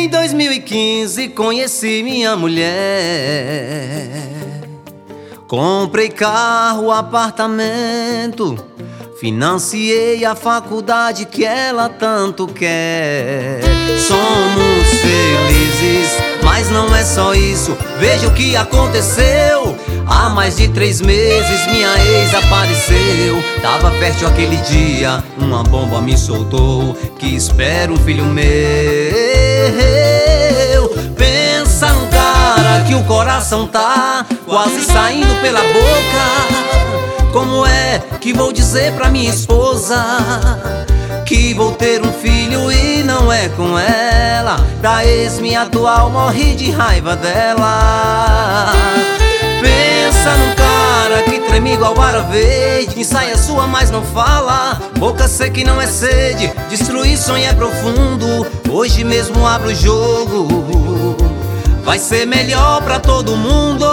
Em 2015 conheci minha mulher. Comprei carro, apartamento, financiei a faculdade que ela tanto quer. Somos felizes, mas não é só isso. Veja o que aconteceu. Há mais de 3 meses minha ex apareceu. Tava fértil aquele dia, uma bomba me soltou, que espera um filho meu. Pensa num cara que o coração tá quase saindo pela boca. Como é que vou dizer pra minha esposa que vou ter um filho e não é com ela? Da ex minha atual morri de raiva dela. Pensa num cara que treme igual vara verde, ensaia sua mas não fala, boca seca e não é sede, destruir sonho é profundo. Hoje mesmo abro o jogo, vai ser melhor pra todo mundo.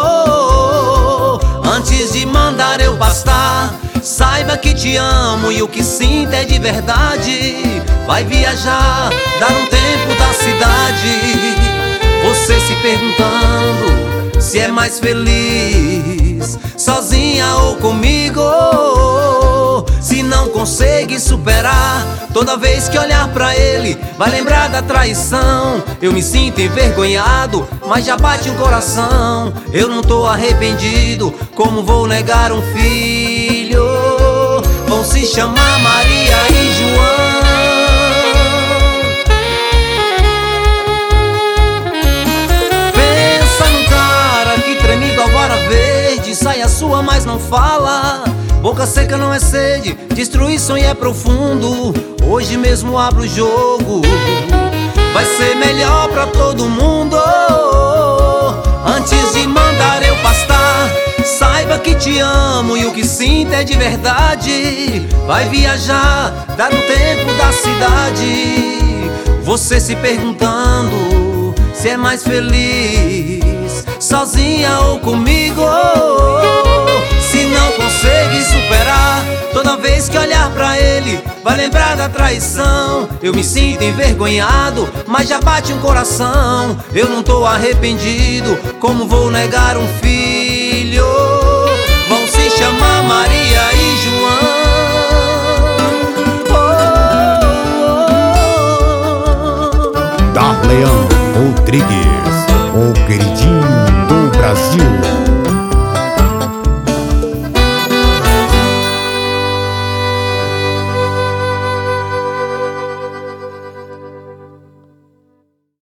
Antes de mandar eu pastar, saiba que te amo e o que sinto é de verdade. Vai viajar, dar um tempo da cidade, você se perguntando se é mais feliz sozinha ou comigo. Se não consegue superar, toda vez que olhar pra ele vai lembrar da traição. Eu me sinto envergonhado, mas já bate um coração. Eu não tô arrependido, como vou negar um filho? Vão se chamar Maria e João. Saia sua mas não fala, boca seca não é sede, destruir sonho é profundo. Hoje mesmo abro o jogo, vai ser melhor pra todo mundo. Antes de mandar eu pastar, saiba que te amo e o que sinto é de verdade. Vai viajar, dar um tempo da cidade, você se perguntando se é mais feliz sozinha ou comigo. Se não consegue superar, toda vez que olhar pra ele vai lembrar da traição. Eu me sinto envergonhado, mas já bate um coração. Eu não tô arrependido, como vou negar um filho? Vão se chamar Maria e João. Darleão Rodrigues.